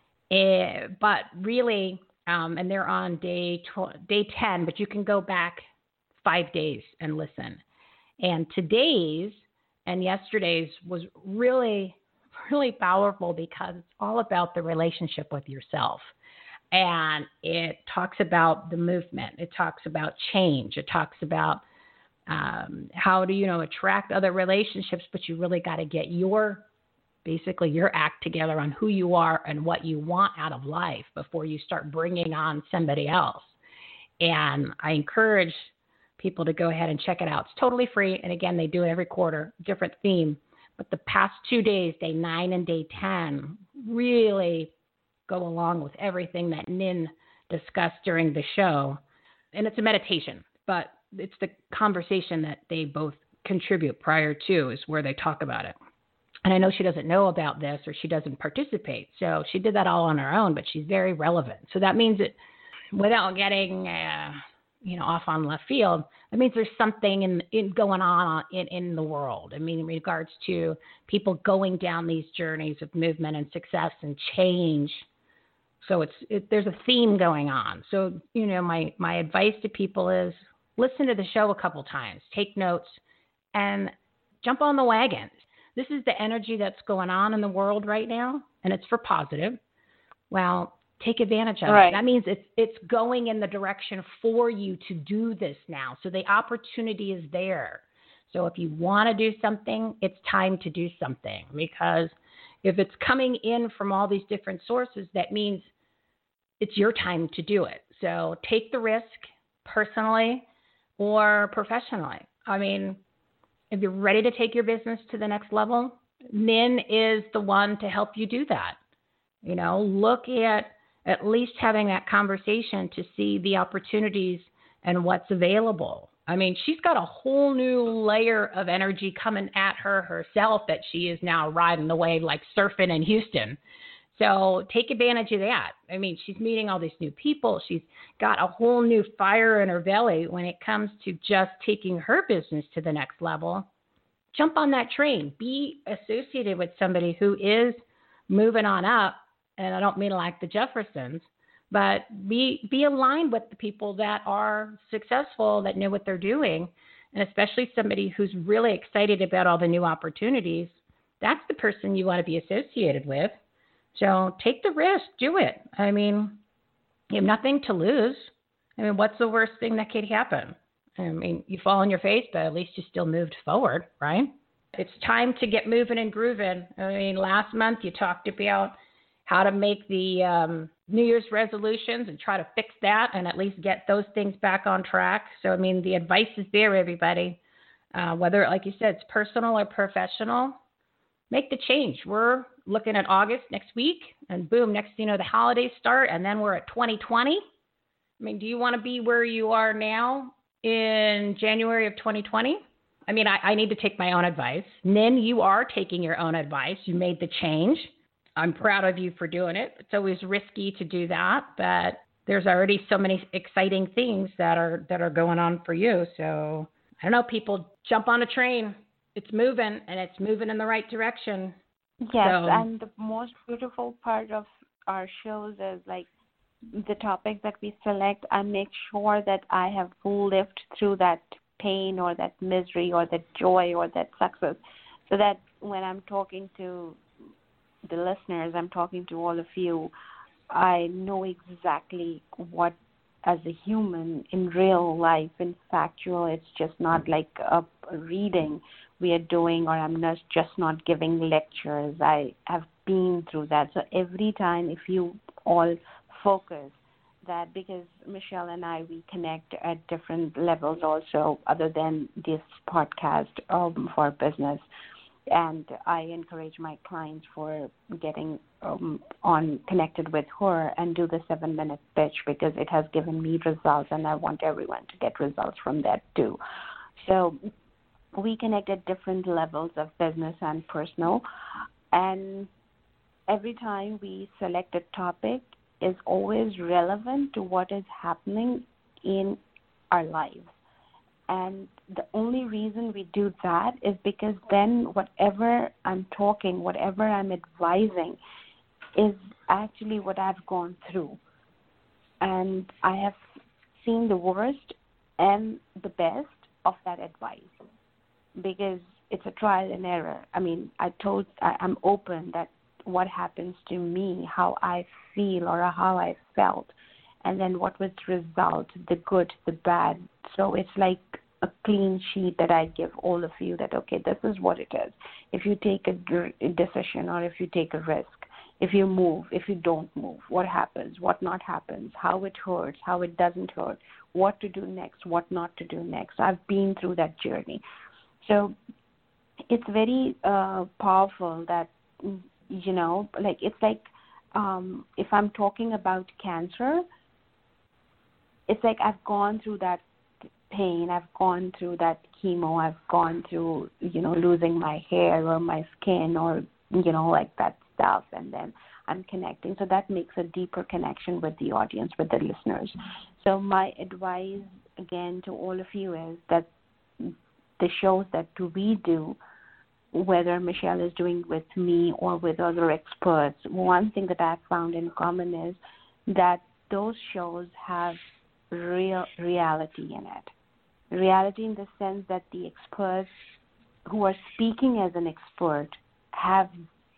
But really, and they're on day 10, but you can go back 5 days and listen. And today's and yesterday's was really, really powerful because it's all about the relationship with yourself. And it talks about the movement. It talks about change. It talks about how to, attract other relationships, but you really got to get your act together on who you are and what you want out of life before you start bringing on somebody else. And I encourage people to go ahead and check it out. It's totally free. And again, they do it every quarter, different theme. But the past 2 days, day 9 and day 10, really go along with everything that Nin discussed during the show. And it's a meditation, but it's the conversation that they both contribute prior to is where they talk about it. And I know she doesn't know about this or she doesn't participate. So she did that all on her own, but she's very relevant. So that means that without getting off on left field, that means there's something in going on in the world. I mean, in regards to people going down these journeys of movement and success and change. So there's a theme going on. So, my advice to people is listen to the show a couple times, take notes, and jump on the wagon. This is the energy that's going on in the world right now, and it's for positive. Well, take advantage of it. That means it's going in the direction for you to do this now. So the opportunity is there. So if you want to do something, it's time to do something, because if it's coming in from all these different sources, that means it's your time to do it. So take the risk personally or professionally. I mean, if you're ready to take your business to the next level, Nin is the one to help you do that. Look at least having that conversation to see the opportunities and what's available. I mean, she's got a whole new layer of energy coming at her herself that she is now riding the wave like surfing in Houston. So take advantage of that. I mean, she's meeting all these new people. She's got a whole new fire in her belly when it comes to just taking her business to the next level. Jump on that train. Be associated with somebody who is moving on up. And I don't mean like the Jeffersons, but be aligned with the people that are successful, that know what they're doing, and especially somebody who's really excited about all the new opportunities. That's the person you want to be associated with. So take the risk, do it. I mean, you have nothing to lose. I mean, what's the worst thing that could happen? I mean, you fall on your face, but at least you still moved forward, right? It's time to get moving and grooving. I mean, last month you talked about how to make the New Year's resolutions and try to fix that and at least get those things back on track. So, I mean, the advice is there, everybody. Whether, like you said, it's personal or professional, make the change. We're looking at August next week, and boom, next thing you know, the holidays start, and then we're at 2020. I mean, do you want to be where you are now in January of 2020? I mean, I need to take my own advice. Nin, you are taking your own advice. You made the change. I'm proud of you for doing it. It's always risky to do that, but there's already so many exciting things that are going on for you. So I don't know, people, jump on a train. It's moving, and it's moving in the right direction. Yes, and the most beautiful part of our shows is like the topics that we select. I make sure that I have lived through that pain or that misery or that joy or that success, so that when I'm talking to the listeners, I'm talking to all of you, I know exactly what, as a human in real life, in factual, it's just not like a reading we are doing, or I'm just not giving lectures. I have been through that. So every time, if you all focus that, because Michelle and I, we connect at different levels also, other than this podcast for business. and I encourage my clients for getting on connected with her and do the 7-minute pitch because it has given me results, and I want everyone to get results from that too. So we connect at different levels of business and personal, and every time we select a topic is always relevant to what is happening in our lives. And the only reason we do that is because then whatever I'm talking, whatever I'm advising is actually what I've gone through. And I have seen the worst and the best of that advice because it's a trial and error. I mean, I'm open that what happens to me, how I feel or how I felt, and then what was the result, the good, the bad. So it's like a clean sheet that I give all of you that, okay, this is what it is. If you take a decision or if you take a risk, if you move, if you don't move, what happens, what not happens, how it hurts, how it doesn't hurt, what to do next, what not to do next. I've been through that journey. So it's very powerful that, you know, like it's like if I'm talking about cancer, it's like I've gone through that pain, I've gone through that chemo, I've gone through, you know, losing my hair or my skin or, you know, like that stuff, and then I'm connecting. So that makes a deeper connection with the audience, with the listeners. So my advice, again, to all of you is that the shows that we do, whether Michelle is doing with me or with other experts, one thing that I've found in common is that those shows have real reality in it. Reality in the sense that the experts who are speaking as an expert have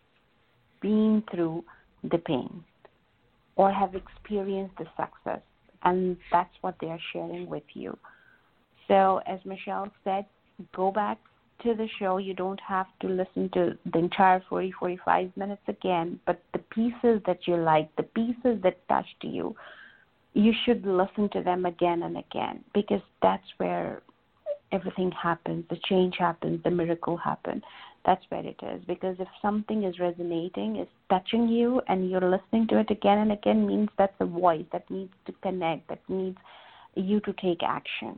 been through the pain or have experienced the success, and that's what they are sharing with you. So as Michelle said, go back to the show. You don't have to listen to the entire 45 minutes again, but the pieces that you like, the pieces that touched you, you should listen to them again and again, because that's where everything happens, the change happens, the miracle happens. That's where it is. Because if something is resonating, is touching you, and you're listening to it again and again, means that's a voice that needs to connect, that needs you to take action.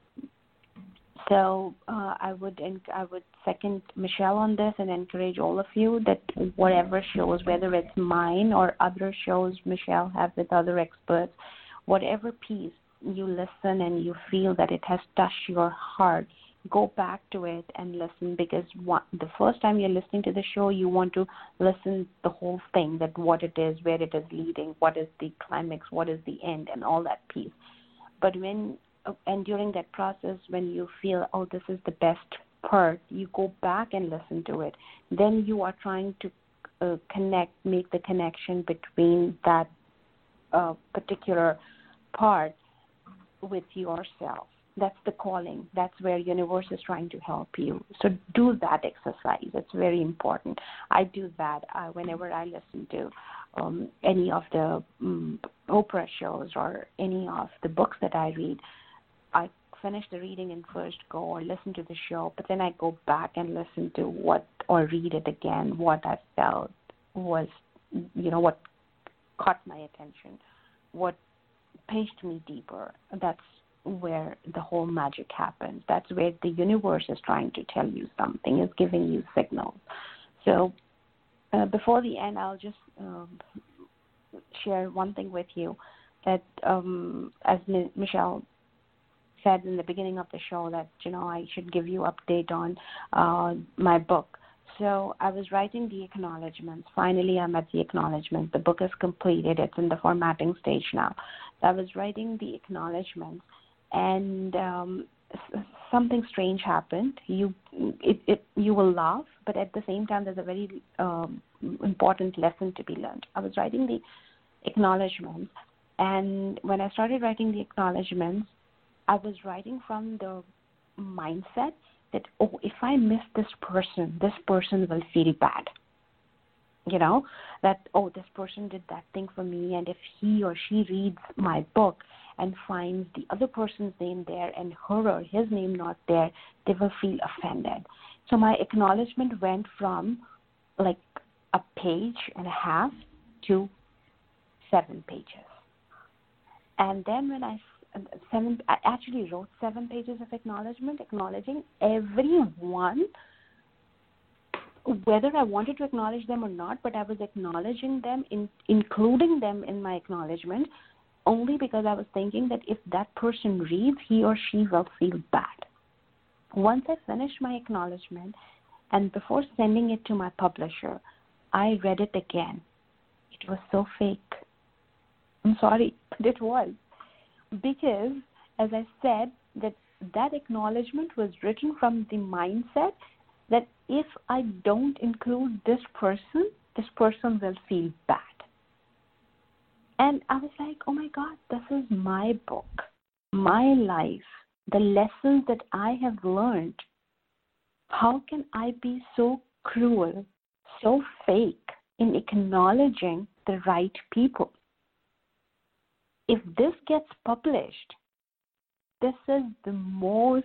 So I would second Michelle on this and encourage all of you that whatever shows, whether it's mine or other shows Michelle has with other experts, whatever piece you listen and you feel that it has touched your heart, go back to it and listen, because the first time you're listening to the show, you want to listen the whole thing, that what it is, where it is leading, what is the climax, what is the end, and all that piece. But during that process, when you feel, oh, this is the best part, you go back and listen to it. Then you are trying to make the connection between that particular part with yourself. That's the calling. That's where universe is trying to help you. So do that exercise. It's very important. I do that whenever I listen to any of the Oprah shows or any of the books that I read. I finish the reading and first go or listen to the show, but then I go back and listen to or read it again, what I felt was, what caught my attention, what pinched me deeper. That's where the whole magic happens. That's where the universe is trying to tell you something, is giving you signals. So before the end, I'll just share one thing with you that as Michelle said in the beginning of the show, that, I should give you update on my book. So I was writing the acknowledgments. Finally, I'm at the acknowledgments. The book is completed. It's in the formatting stage now. So I was writing the acknowledgments, and something strange happened. You will laugh, but at the same time, there's a very important lesson to be learned. I was writing the acknowledgments, and when I started writing the acknowledgments, I was writing from the mindset that, if I miss this person will feel bad. That, this person did that thing for me, and if he or she reads my book and finds the other person's name there and her or his name not there, they will feel offended. So my acknowledgement went from like a page and a half to 7 pages. And then when I actually wrote 7 pages of acknowledgement, acknowledging everyone, whether I wanted to acknowledge them or not, but I was acknowledging them, including them in my acknowledgement, only because I was thinking that if that person reads, he or she will feel bad. Once I finished my acknowledgement, and before sending it to my publisher, I read it again. It was so fake. I'm sorry, but it was. Because, as I said, that acknowledgement was written from the mindset that if I don't include this person will feel bad. And I was like, oh my God, this is my book, my life, the lessons that I have learned. How can I be so cruel, so fake in acknowledging the right people? If this gets published, this is the most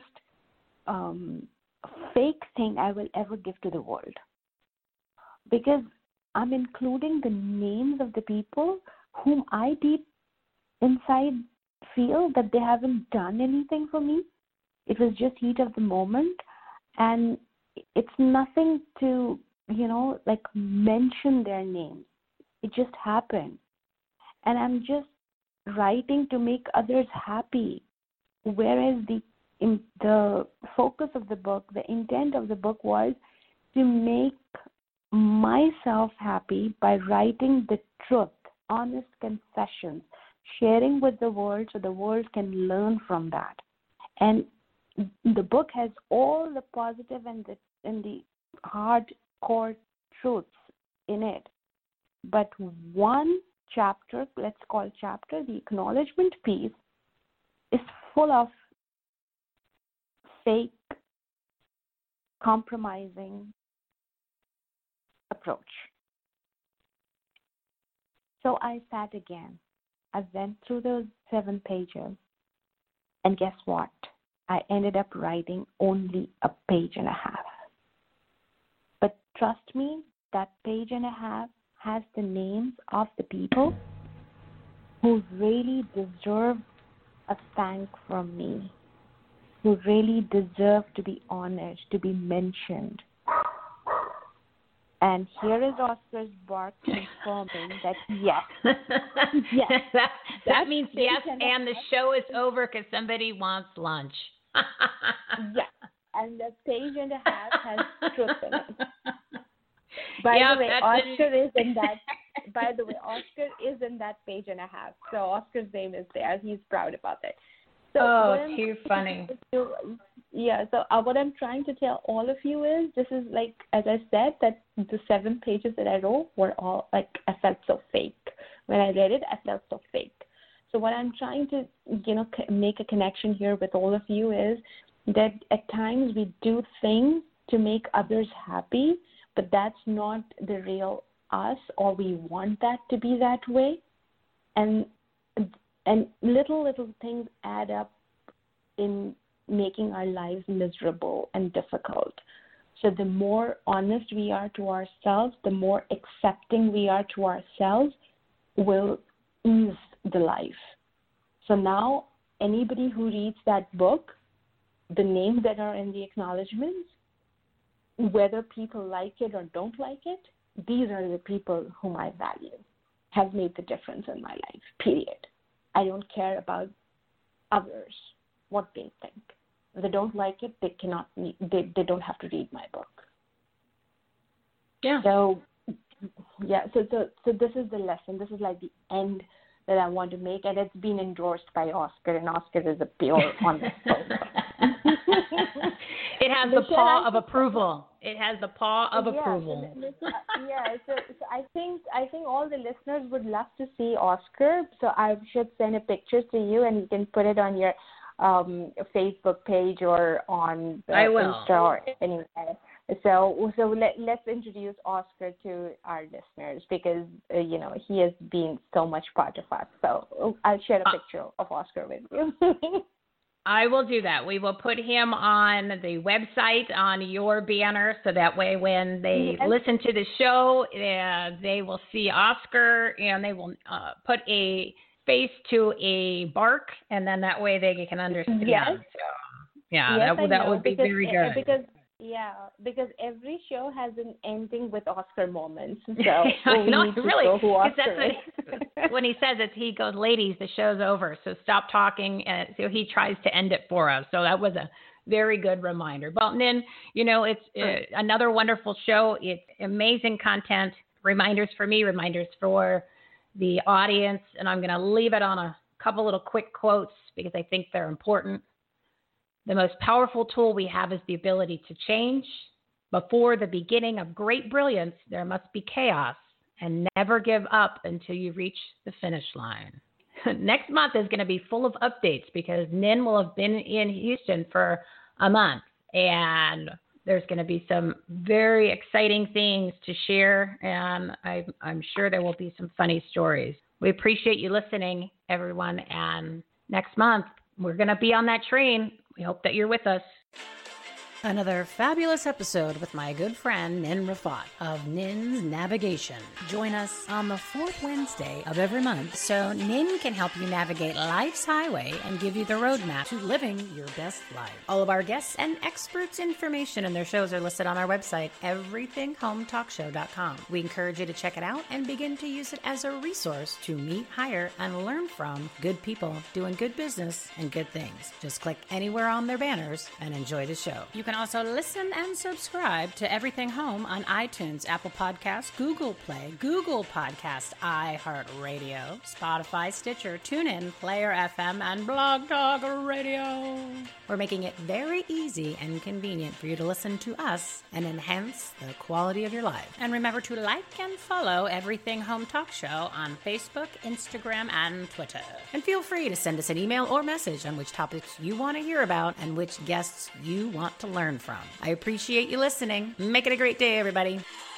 fake thing I will ever give to the world. Because I'm including the names of the people whom I deep inside feel that they haven't done anything for me. It was just heat of the moment. And it's nothing to, like mention their names. It just happened. And I'm just writing to make others happy. Whereas the focus of the book, the intent of the book was to make myself happy by writing the truth, honest confessions, sharing with the world so the world can learn from that. And the book has all the positive and the hardcore truths in it. But one chapter, let's call chapter, the acknowledgement piece, is full of fake, compromising approach. So I sat again. I went through those 7 pages, and guess what? I ended up writing only a page and a half. But trust me, that page and a half has the names of the people who really deserve a thank from me, who really deserve to be honored, to be mentioned. And here is Oscar's bark confirming that yes. Yes. that means yes, and the show is over because somebody wants lunch. Yes, and the page and a half has truth in it. By the way, Oscar is in that page and a half. So Oscar's name is there. He's proud about it. So too funny. Yeah, so what I'm trying to tell all of you is, this is like, as I said, that the 7 pages that I wrote were all like, I felt so fake. When I read it, I felt so fake. So what I'm trying to, make a connection here with all of you is that at times we do things to make others happy, but that's not the real us, or we want that to be that way. And little things add up in making our lives miserable and difficult. So the more honest we are to ourselves, the more accepting we are to ourselves, will ease the life. So now anybody who reads that book, the names that are in the acknowledgements, whether people like it or don't like it, these are the people whom I value, have made the difference in my life, period. I don't care about others, what they think. If they don't like it, they don't have to read my book. Yeah. So this is the lesson. This is like the end that I want to make, and it's been endorsed by Oscar, and Oscar is a pure honest soul. It has the paw of approval. It has the paw of approval. So I think all the listeners would love to see Oscar. So I should send a picture to you, and you can put it on your Facebook page or on Insta or anywhere. So let's introduce Oscar to our listeners because, he has been so much part of us. So I'll share a picture of Oscar with you. I will do that. We will put him on the website on your banner so that way when they listen to the show, they will see Oscar and they will put a face to a bark, and then that way they can understand. Yes. So, that would be very good. Because every show has an ending with Oscar moments. So when he says it, he goes, "Ladies, the show's over, so stop talking." And so he tries to end it for us. So that was a very good reminder. Well, Nin, it's another wonderful show. It's amazing content, reminders for me, reminders for the audience, and I'm going to leave it on a couple little quick quotes because I think they're important. The most powerful tool we have is the ability to change. Before the beginning of great brilliance, there must be chaos, and never give up until you reach the finish line. Next month is going to be full of updates because Nin will have been in Houston for a month, and there's going to be some very exciting things to share, and I'm sure there will be some funny stories. We appreciate you listening, everyone, and next month we're going to be on that train. We hope that you're with us. Another fabulous episode with my good friend Nin Rafat of Nin's Navigation. Join us on the fourth Wednesday of every month so Nin can help you navigate life's highway and give you the roadmap to living your best life. All of our guests and experts' information and their shows are listed on our website, everythinghometalkshow.com. We encourage you to check it out and begin to use it as a resource to meet, hire, and learn from good people doing good business and good things. Just click anywhere on their banners and enjoy the show. You can also listen and subscribe to Everything Home on iTunes, Apple Podcasts, Google Play, Google Podcasts, iHeartRadio, Spotify, Stitcher, TuneIn, Player FM, and Blog Talk Radio. We're making it very easy and convenient for you to listen to us and enhance the quality of your life. And remember to like and follow Everything Home Talk Show on Facebook, Instagram, and Twitter. And feel free to send us an email or message on which topics you want to hear about and which guests you want to learn from. I appreciate you listening. Make it a great day, everybody.